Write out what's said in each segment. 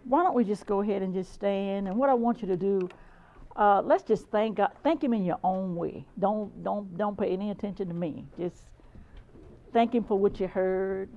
Why don't we just go ahead and just stand? And what I want you to do, let's just thank God. Thank Him in your own way. Don't pay any attention to me. Just thank Him for what you heard.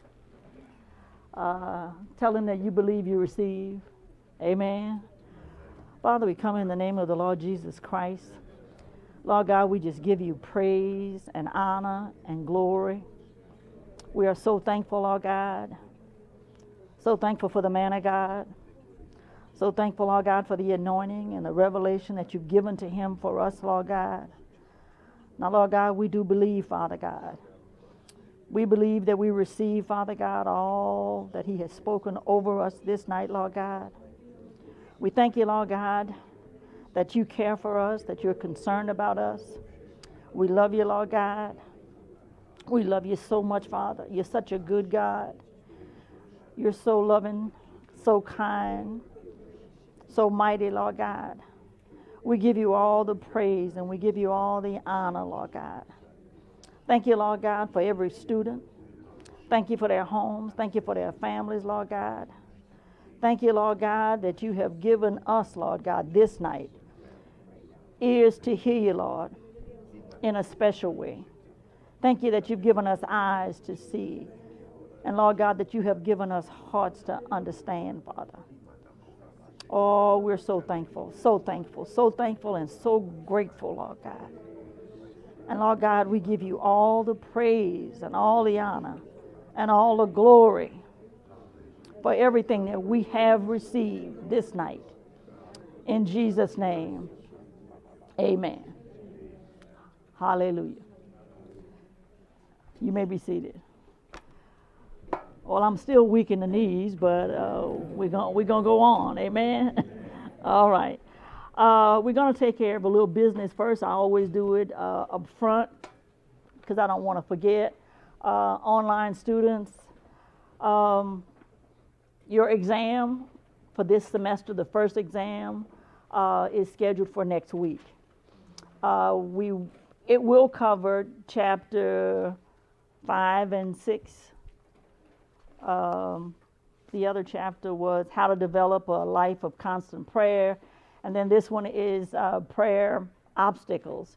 Tell Him that you believe you receive. Amen. Father, we come in the name of the Lord Jesus Christ. Lord God, we just give you praise and honor and glory. We are so thankful, Lord God. So thankful for the man of God. So thankful, Lord God, for the anointing and the revelation that you've given to him for us, Lord God. Now, Lord God, we do believe, Father God. We believe that we receive, Father God, all that he has spoken over us this night, Lord God. We thank you, Lord God, that you care for us, that you're concerned about us. We love you, Lord God. We love you so much, Father. You're such a good God. You're so loving, so kind, so mighty, Lord God. We give you all the praise and we give you all the honor, Lord God. Thank you, Lord God, for every student. Thank you for their homes. Thank you for their families, Lord God. Thank you, Lord God, that you have given us, Lord God, this night, ears to hear you, Lord, in a special way. Thank you that you've given us eyes to see. And, Lord God, that you have given us hearts to understand, Father. Oh, we're so thankful, so thankful, so thankful, and so grateful, Lord God. And, Lord God, we give you all the praise and all the honor and all the glory for everything that we have received this night. In Jesus' name, amen. Hallelujah. You may be seated. Well, I'm still weak in the knees, but we're gonna go on. Amen. All right. We're gonna take care of a little business first. I always do it up front because I don't want to forget. Online students, your exam for this semester, the first exam, is scheduled for next week. It will cover chapter 5 and 6. The other chapter was how to develop a life of constant prayer. And then this one is prayer obstacles.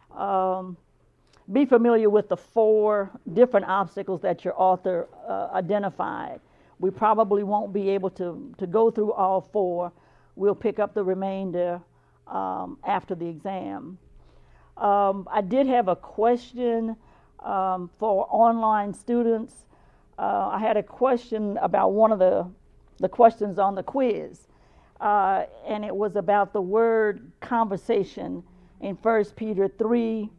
Be familiar with the 4 different obstacles that your author identified. We probably won't be able to go through all 4. We'll pick up the remainder after the exam. I did have a question for online students. I had a question about one of the questions on the quiz, and it was about the word conversation in 1 Peter 3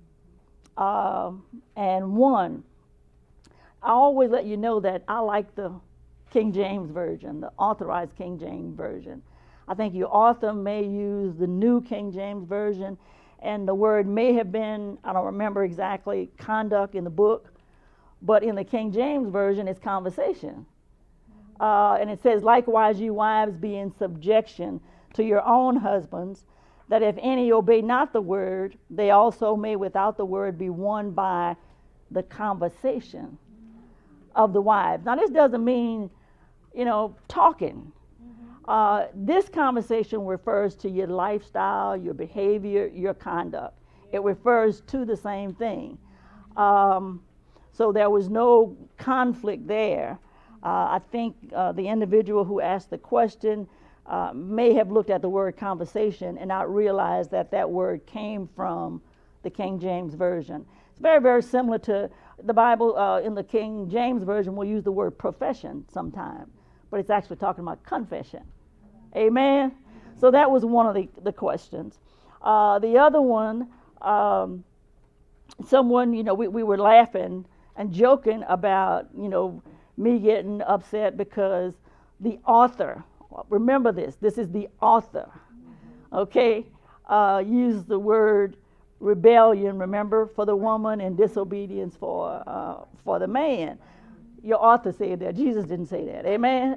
and 1. I always let you know that I like the King James Version, the authorized King James Version. I think your author may use the New King James Version, and the word may have been, I don't remember exactly, conduct in the book, but in the King James Version, it's conversation. And it says, likewise, you wives, be in subjection to your own husbands, that if any obey not the word, they also may without the word be won by the conversation of the wives. Now, this doesn't mean, talking. This conversation refers to your lifestyle, your behavior, your conduct. It refers to the same thing. So there was no conflict there. I think the individual who asked the question may have looked at the word conversation and not realized that word came from the King James Version. It's very, very similar to the Bible. In the King James Version, we'll use the word profession sometime, but it's actually talking about confession. Amen? So that was one of the questions. The other one, someone, we were laughing and joking about, me getting upset because the author, remember this is the author, okay, used the word rebellion, remember, for the woman and disobedience for the man. Your author said that. Jesus didn't say that. Amen?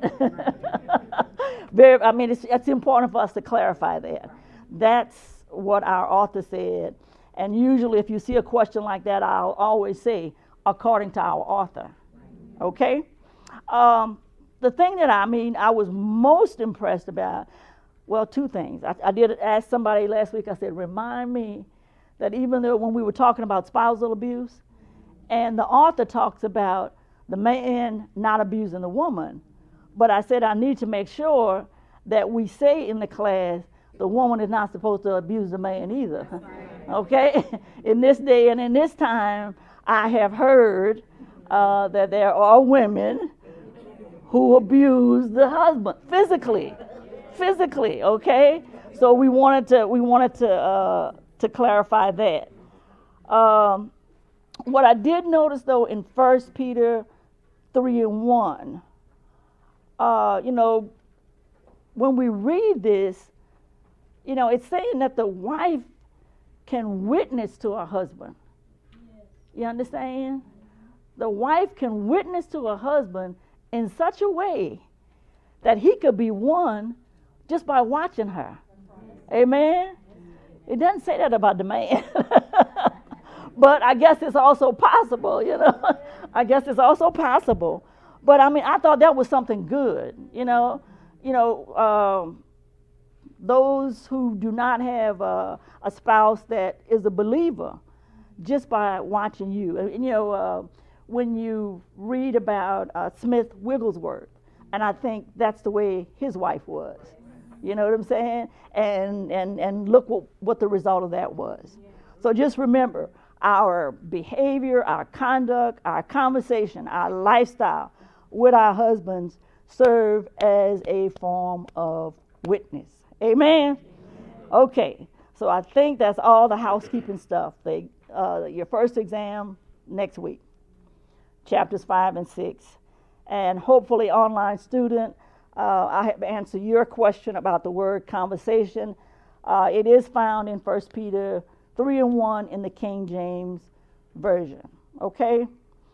It's important for us to clarify that. That's what our author said. And usually if you see a question like that, I'll always say, according to our author. Okay? the thing that I was most impressed about, well, two things. I did ask somebody last week, I said, remind me that even though when we were talking about spousal abuse, and the author talks about the man not abusing the woman, but I said I need to make sure that we say in the class the woman is not supposed to abuse the man either. Okay? In this day and in this time, I have heard that there are women who abuse the husband physically, okay? So we wanted to clarify that. What I did notice though in 1 Peter 3:1, when we read this, it's saying that the wife can witness to her husband. You understand? The wife can witness to her husband in such a way that he could be won just by watching her. Amen? It doesn't say that about the man. But I guess it's also possible, I guess it's also possible. But I thought that was something good, those who do not have a spouse that is a believer, just by watching you. When you read about Smith Wigglesworth, and I think that's the way his wife was. You know what I'm saying? And look what the result of that was. So just remember, our behavior, our conduct, our conversation, our lifestyle with our husbands serve as a form of witness. Amen? Okay, so I think that's all the housekeeping stuff. Your first exam next week, chapters 5 and 6. And hopefully, online student, I have answered your question about the word conversation. It is found in 1 Peter 3:1 in the King James Version. Okay?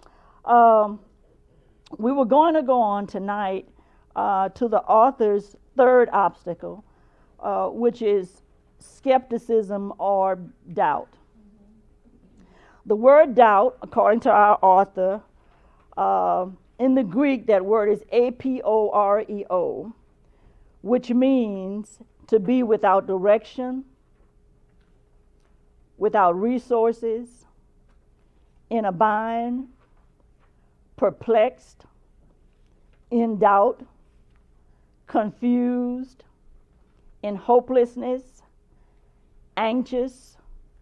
We were going to go on tonight to the author's third obstacle, which is skepticism or doubt. The word doubt, according to our author, in the Greek, that word is aporeo, which means to be without direction, without resources, in a bind, perplexed, in doubt, confused, in hopelessness, anxious,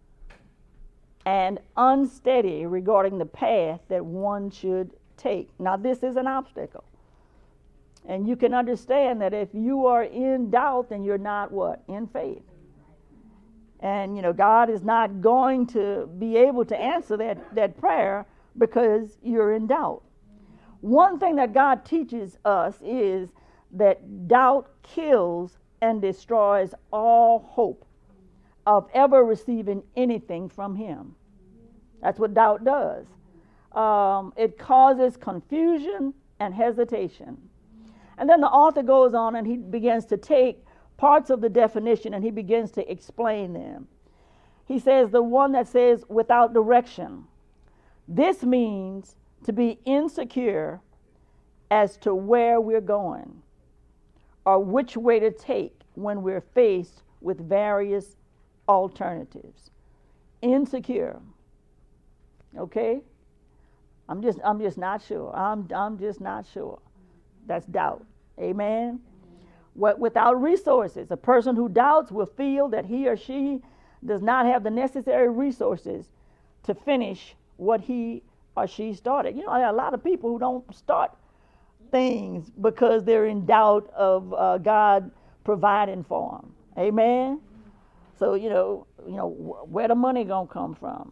and unsteady regarding the path that one should take. Now, this is an obstacle. And you can understand that if you are in doubt, then you're not what? In faith. And, God is not going to be able to answer that prayer because you're in doubt. One thing that God teaches us is that doubt kills and destroys all hope of ever receiving anything from Him. That's what doubt does. It causes confusion and hesitation. And then the author goes on and he begins to take parts of the definition and he begins to explain them. He says, the one that says without direction. This means to be insecure as to where we're going or which way to take when we're faced with various alternatives. Insecure. Okay? I'm just not sure. I'm just not sure. That's doubt. Amen? Without resources, a person who doubts will feel that he or she does not have the necessary resources to finish what he or she started. There are a lot of people who don't start things because they're in doubt of God providing for them. Amen? So, where the money gonna come from?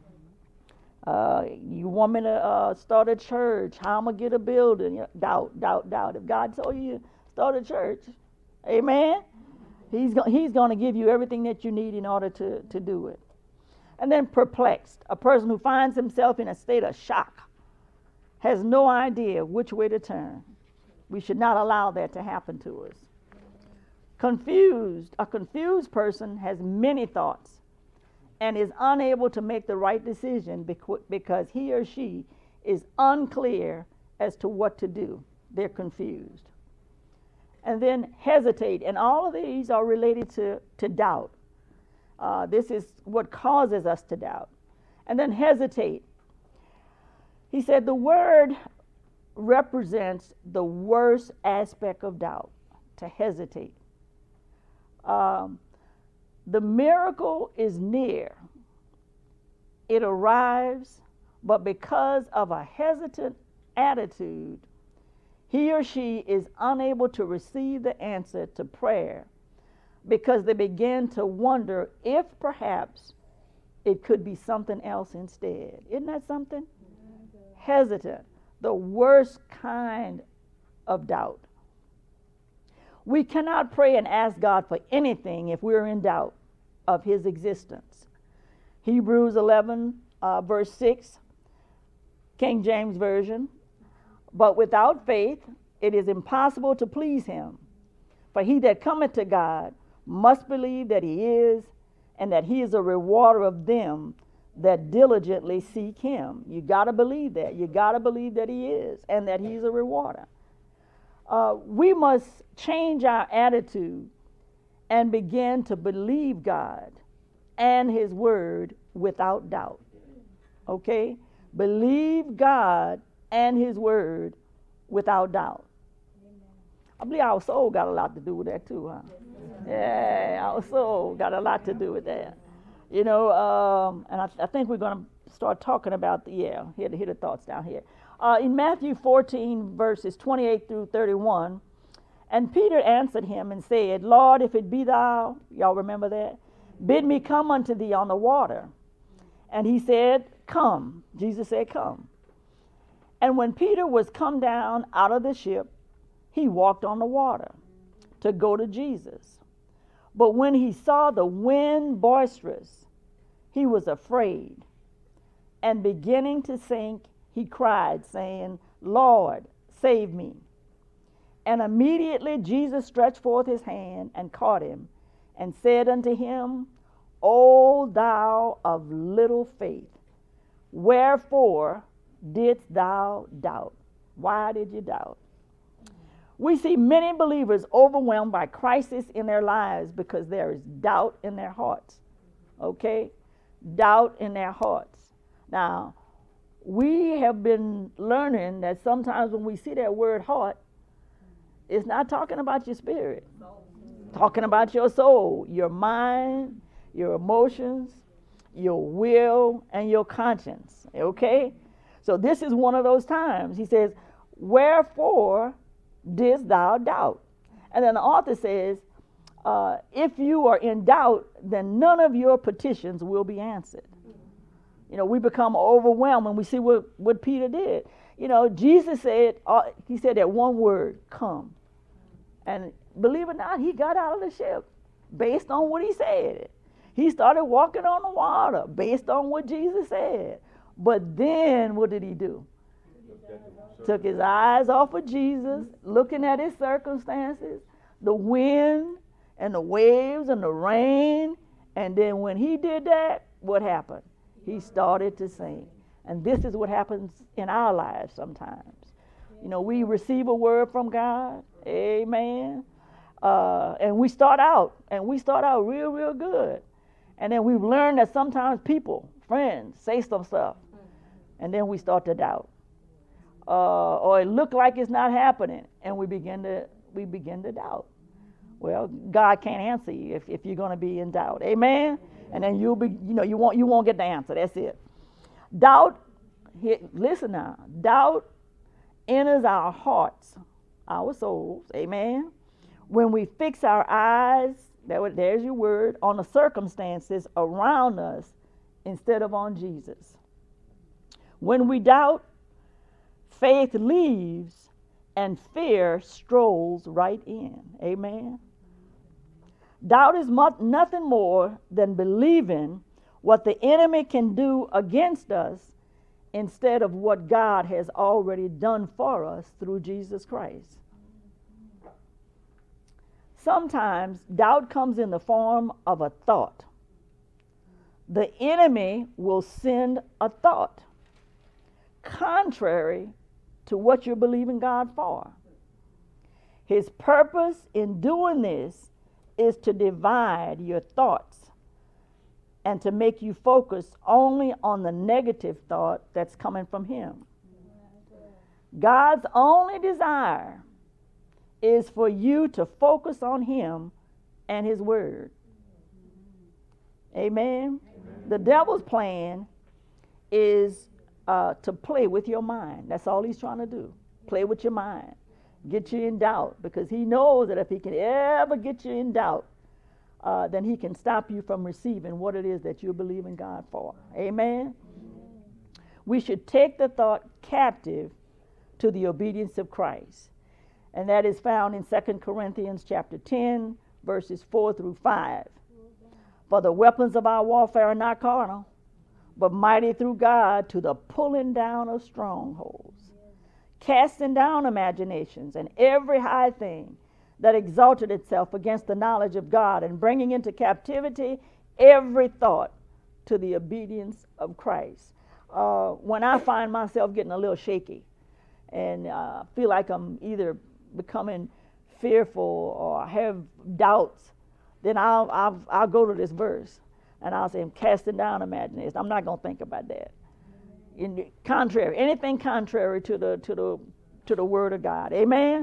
You want me to start a church? How am I gonna get a building? Doubt. If God told you start a church, amen, He's going to give you everything that you need in order to do it. And then perplexed, a person who finds himself in a state of shock, has no idea which way to turn. We should not allow that to happen to us. Confused, a confused person has many thoughts and is unable to make the right decision because he or she is unclear as to what to do. they're confused. And then hesitate. And all of these are related to doubt. This is what causes us to doubt. And then hesitate. He said the word represents the worst aspect of doubt, to hesitate. The miracle is near. It arrives, but because of a hesitant attitude, he or she is unable to receive the answer to prayer because they begin to wonder if perhaps it could be something else instead. Isn't that something? Hesitant, the worst kind of doubt. We cannot pray and ask God for anything if we're in doubt of his existence. Hebrews 11, verse 6, King James Version. But without faith, it is impossible to please him. For he that cometh to God must believe that he is, and that he is a rewarder of them that diligently seek him. You got to believe that. You got to believe that he is, and that he's a rewarder. We must change our attitude and begin to believe God and his word without doubt. Okay? Believe God and his word without doubt. I believe our soul got a lot to do with that too, huh? Yeah, our soul got a lot to do with that. You know, and I think we're going to start talking about, here the thoughts down here. In Matthew 14, verses 28 through 31, and Peter answered him and said, Lord, if it be thou, y'all remember that? Bid me come unto thee on the water. And he said, come. Jesus said, come. And when Peter was come down out of the ship, he walked on the water to go to Jesus. But when he saw the wind boisterous, he was afraid. And beginning to sink, he cried, saying, Lord, save me. And immediately Jesus stretched forth his hand and caught him, and said unto him, O thou of little faith, wherefore didst thou doubt? Why did you doubt? We see many believers overwhelmed by crisis in their lives because there is doubt in their hearts. Okay? Doubt in their hearts. Now, we have been learning that sometimes when we see that word heart, it's not talking about your spirit. Talking about your soul, your mind, your emotions, your will, and your conscience. Okay? So this is one of those times. He says, wherefore didst thou doubt? And then the author says, if you are in doubt, then none of your petitions will be answered. You know, we become overwhelmed when we see what Peter did. You know, Jesus said, he said that one word, come. And believe it or not, he got out of the ship based on what he said. He started walking on the water based on what Jesus said. But then what did he do? Took his eyes off of Jesus, looking at his circumstances, the wind and the waves and the rain. And then when he did that, what happened? He started to sink. And this is what happens in our lives sometimes. You know, we receive a word from God. Amen. And we start out real, real good. And then we've learned that sometimes people, friends, say some stuff. And then we start to doubt. Or it look like it's not happening, and we begin to doubt. Well, God can't answer you if you're going to be in doubt. Amen. And then you'll be, you won't get the answer. That's it. Doubt. Listen now. Doubt enters our hearts, our souls. Amen. When we fix our eyes, there's your word, on the circumstances around us instead of on Jesus. When we doubt, faith leaves and fear strolls right in. Amen. Doubt is nothing more than believing what the enemy can do against us instead of what God has already done for us through Jesus Christ. Sometimes doubt comes in the form of a thought. The enemy will send a thought contrary to what you're believing God for. His purpose in doing this is to divide your thoughts and to make you focus only on the negative thought that's coming from him. God's only desire is for you to focus on him and his word. Amen. The devil's plan is to play with your mind. That's all he's trying to do. Play with your mind. Get you in doubt, because he knows that if he can ever get you in doubt, then he can stop you from receiving what it is that you believe in God for. Amen. We should take the thought captive to the obedience of Christ. And that is found in 2 Corinthians chapter 10, verses 4 through 5. For the weapons of our warfare are not carnal, but mighty through God to the pulling down of strongholds, casting down imaginations and every high thing that exalted itself against the knowledge of God, and bringing into captivity every thought to the obedience of Christ. When I find myself getting a little shaky and feel like I'm either becoming fearful or have doubts, then I'll go to this verse and I'll say, I'm casting down imaginations. I'm not going to think about that. Anything contrary to the word of God. Amen.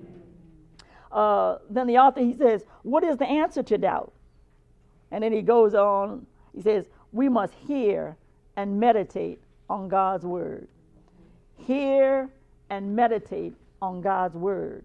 Then the author, he says, what is the answer to doubt? And then he goes on, he says, we must hear and meditate on God's word. Hear and meditate on God's word.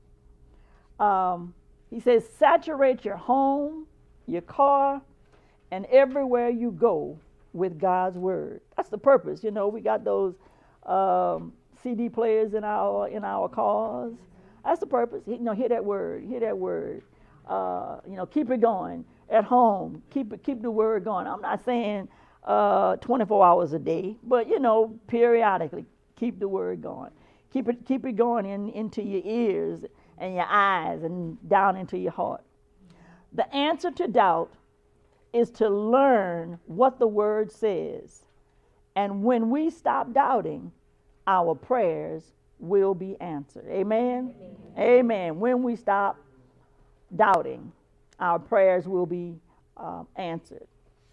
He says, saturate your home, your car, and everywhere you go with God's word. That's the purpose. You know, we got those CD players in our cars. That's the purpose. You know, hear that word. Hear that word. Keep it going at home. Keep the word going. I'm not saying 24 hours a day, but periodically keep the word going. Keep it going into your ears and your eyes and down into your heart. The answer to doubt is to learn what the word says. And when we stop doubting, our prayers will be answered. Amen? Amen. When we stop doubting, our prayers will be answered.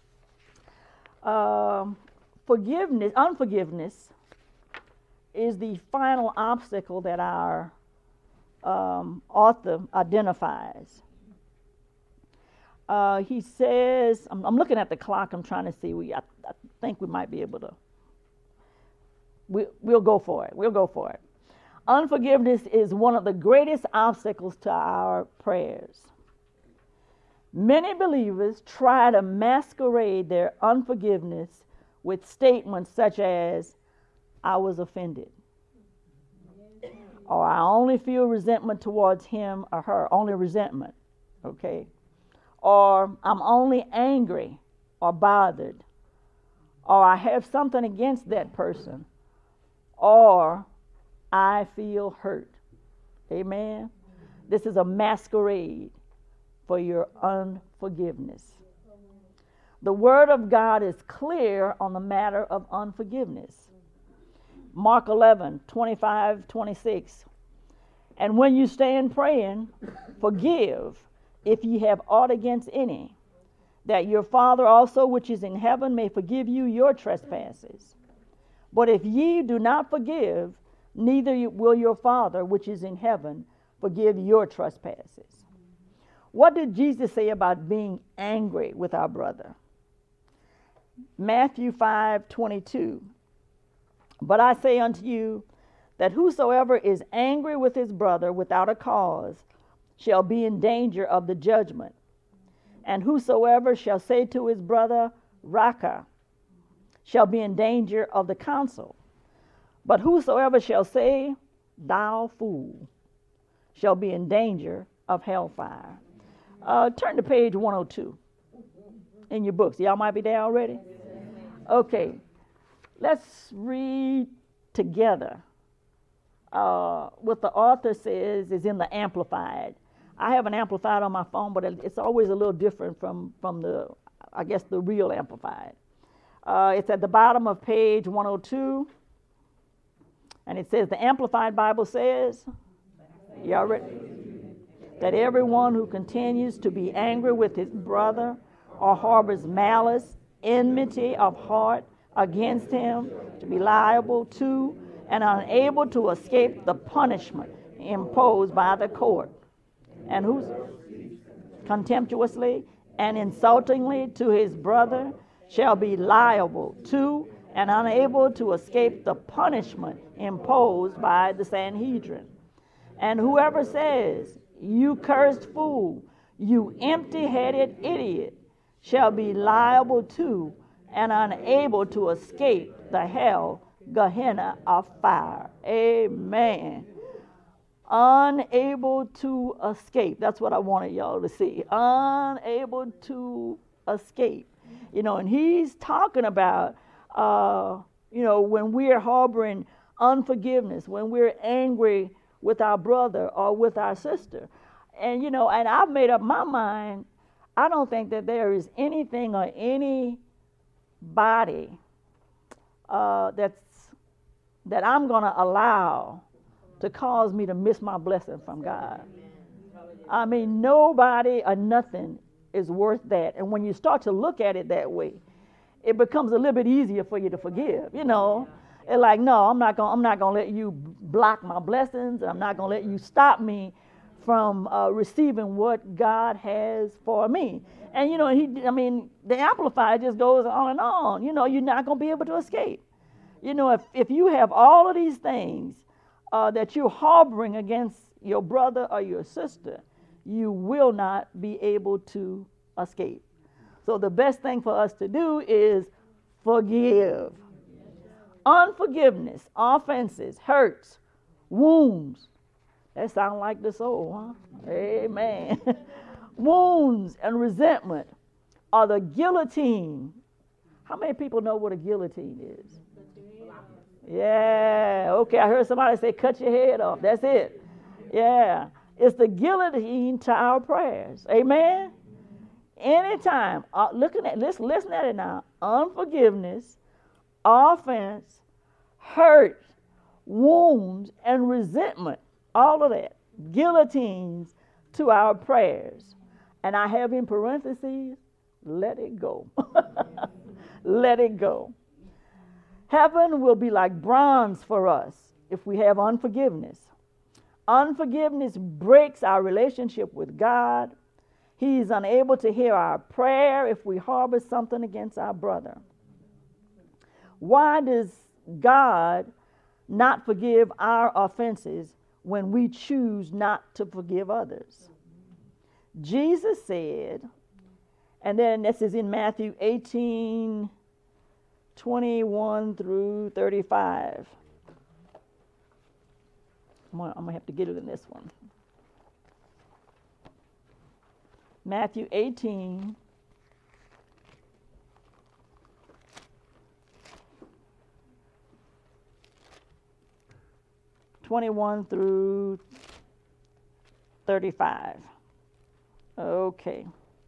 Unforgiveness is the final obstacle that our author identifies. He says, I'm looking at the clock, I'm trying to see, I think we might be able to, we'll go for it. Unforgiveness is one of the greatest obstacles to our prayers. Many believers try to masquerade their unforgiveness with statements such as, I was offended, or I only feel resentment towards him or her, only resentment, okay? Or I'm only angry or bothered, or I have something against that person, or I feel hurt. Amen? This is a masquerade for your unforgiveness. The Word of God is clear on the matter of unforgiveness. Mark 11, 25, 26. And when you stand praying, forgive if ye have aught against any, that your Father also which is in heaven may forgive you your trespasses. But if ye do not forgive, neither will your Father which is in heaven forgive your trespasses. What did Jesus say about being angry with our brother? Matthew 5:22. But I say unto you that whosoever is angry with his brother without a cause shall be in danger of the judgment. And whosoever shall say to his brother, Raca, shall be in danger of the council. But whosoever shall say, thou fool, shall be in danger of hellfire. Turn to page 102 in your books. Y'all might be there already? Okay. Let's read together. What the author says is in the Amplified. I have an Amplified on my phone, but it's always a little different from the real Amplified. It's at the bottom of page 102, and it says, the Amplified Bible says, y'all ready? that everyone who continues to be angry with his brother or harbors malice, enmity of heart against him, to be liable to and unable to escape the punishment imposed by the court. And who's contemptuously and insultingly to his brother shall be liable to and unable to escape the punishment imposed by the Sanhedrin. And whoever says, "You cursed fool, you empty-headed idiot," shall be liable to and unable to escape the hell Gehenna of fire. Amen. Unable to escape. That's what I wanted y'all to see. Unable to escape. And he's talking about, when we're harboring unforgiveness, when we're angry with our brother or with our sister. And, and I've made up my mind, I don't think that there is anything or anybody that I'm going to allow to cause me to miss my blessing from God. I mean, nobody or nothing is worth that. And when you start to look at it that way, it becomes a little bit easier for you to forgive. It's like, no, I'm not gonna let you block my blessings. I'm not gonna let you stop me from receiving what God has for me. And the Amplifier just goes on and on. You're not gonna be able to escape. If you have all of these things that you're harboring against your brother or your sister, you will not be able to escape. So the best thing for us to do is forgive. Unforgiveness, offenses, hurts, wounds. That sounds like the soul, huh? Amen. Wounds and resentment are the guillotine. How many people know what a guillotine is? Yeah, okay, I heard somebody say cut your head off. That's it. Yeah, it's the guillotine to our prayers. Amen? Anytime, listen at it now. Unforgiveness, offense, hurt, wounds, and resentment, all of that, guillotines to our prayers. And I have in parentheses, let it go. Let it go. Heaven will be like bronze for us if we have unforgiveness. Unforgiveness breaks our relationship with God. He is unable to hear our prayer if we harbor something against our brother. Why does God not forgive our offenses when we choose not to forgive others? Jesus said, and then this is in Matthew 18:21 through 35. I'm going to have to get it in this one. Matthew 18. (21 through 35). Okay.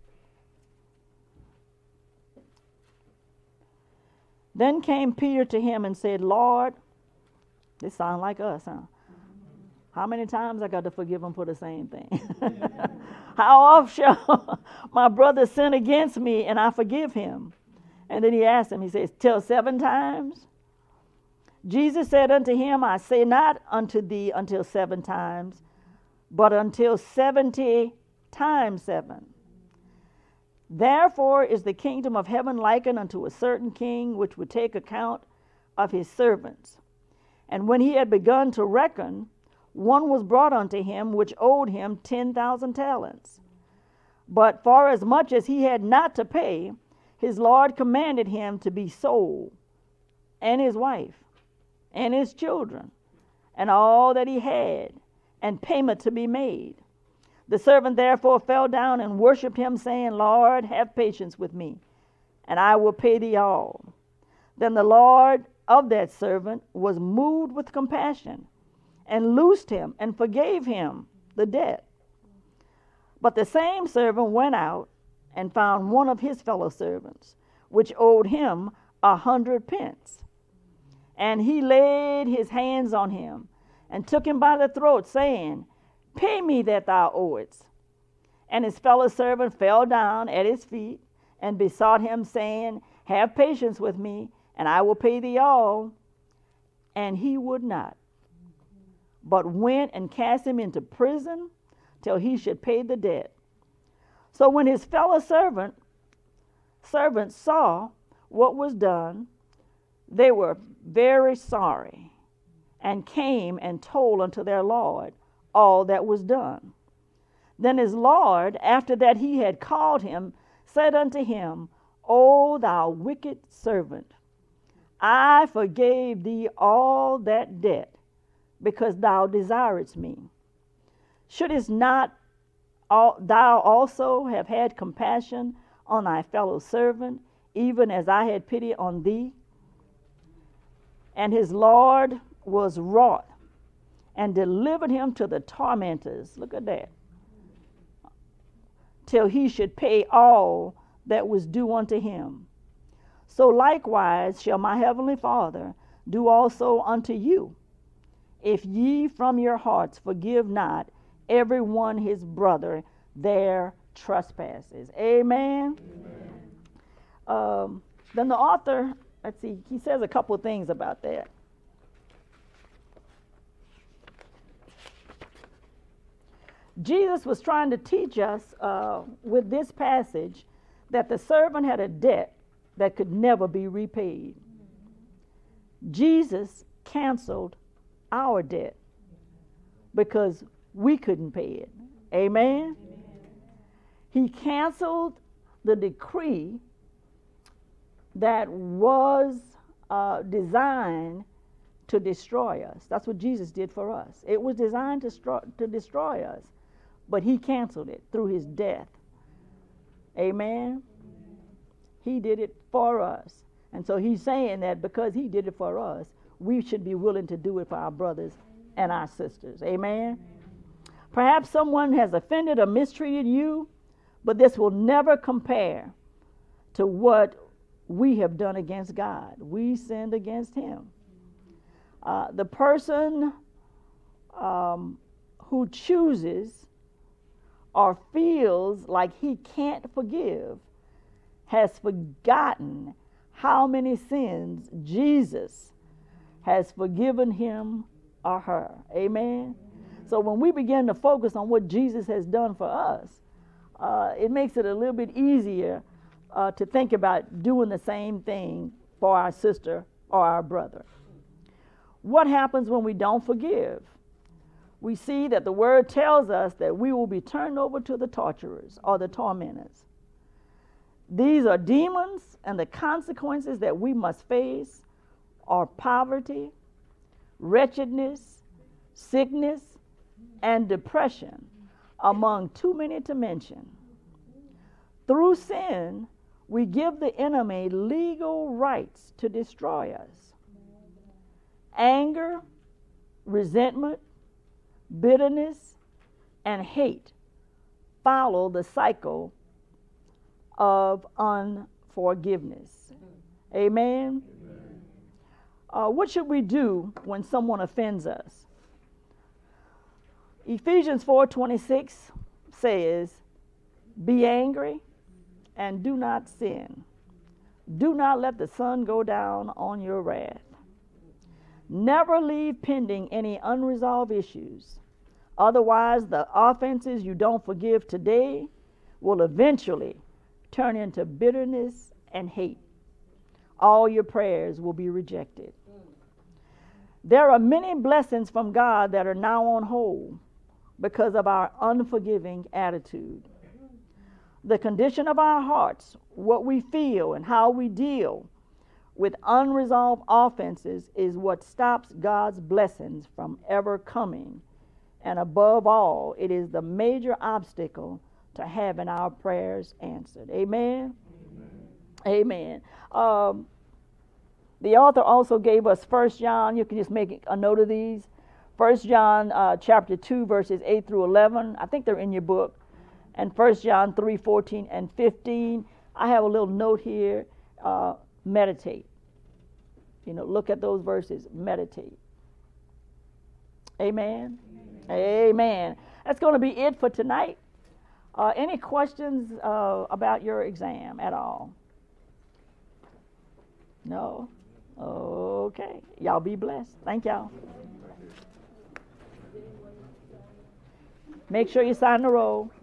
Then came Peter to him and said, "Lord," this sounds like us, huh? How many times I got to forgive him for the same thing? How often shall my brother sin against me and I forgive him? And then he asked him, he says, till 7 times? Jesus said unto him, I say not unto thee until 7 times, but until 70 times 7. Therefore is the kingdom of heaven likened unto a certain king, which would take account of his servants. And when he had begun to reckon, one was brought unto him, which owed him 10,000 talents. But for as much as he had not to pay, his Lord commanded him to be sold, and his wife, and his children, and all that he had, and payment to be made. The servant therefore fell down and worshipped him, saying, Lord, have patience with me, and I will pay thee all. Then the Lord of that servant was moved with compassion, and loosed him, and forgave him the debt. But the same servant went out, and found one of his fellow servants, which owed him 100 pence. And he laid his hands on him, and took him by the throat, saying, Pay me that thou owest. And his fellow servant fell down at his feet and besought him, saying, Have patience with me, and I will pay thee all. And he would not, but went and cast him into prison till he should pay the debt. So when his fellow servants saw what was done, they were very sorry, and came and told unto their Lord all that was done. Then his Lord, after that he had called him, said unto him, O thou wicked servant, I forgave thee all that debt, because thou desiredst me. Shouldest not thou also have had compassion on thy fellow servant, even as I had pity on thee? And his Lord was wroth, and delivered him to the tormentors. Look at that. Till he should pay all that was due unto him. So likewise shall my heavenly Father do also unto you, if ye from your hearts forgive not every one his brother their trespasses. Amen. Then the author, let's see, he says a couple of things about that. Jesus was trying to teach us with this passage that the servant had a debt that could never be repaid. Jesus canceled our debt because we couldn't pay it. Amen? He canceled the decree that was designed to destroy us. That's what Jesus did for us. It was designed to destroy us, but he canceled it through his death. Amen? He did it for us. And so he's saying that because he did it for us, we should be willing to do it for our brothers and our sisters. Amen? Perhaps someone has offended or mistreated you, but this will never compare to what we have done against God. We sinned against him. The person who chooses or feels like he can't forgive has forgotten how many sins Jesus has forgiven him or her. Amen? So when we begin to focus on what Jesus has done for us, it makes it a little bit easier to think about doing the same thing for our sister or our brother. What happens when we don't forgive? We see that the word tells us that we will be turned over to the torturers or the tormentors. These are demons, and the consequences that we must face are poverty, wretchedness, sickness, and depression, among too many to mention. Through sin, we give the enemy legal rights to destroy us. Anger, resentment, bitterness, and hate follow the cycle of unforgiveness. Amen? What should we do when someone offends us? Ephesians 4:26 says, Be angry and do not sin. Do not let the sun go down on your wrath. Never leave pending any unresolved issues. Otherwise, the offenses you don't forgive today will eventually turn into bitterness and hate. All your prayers will be rejected. There are many blessings from God that are now on hold because of our unforgiving attitude. The condition of our hearts, what we feel, and how we deal with unresolved offenses is what stops God's blessings from ever coming. And above all, it is the major obstacle to having our prayers answered. Amen? Amen. The author also gave us 1 John. You can just make a note of these. 1 John chapter 2, verses 8 through 11. I think they're in your book. And 1 John 3, 14 and 15. I have a little note here. Meditate. Look at those verses. Meditate. Amen? Amen. That's going to be it for tonight. Any questions about your exam at all? No? Okay. Y'all be blessed. Thank y'all. Make sure you sign the roll.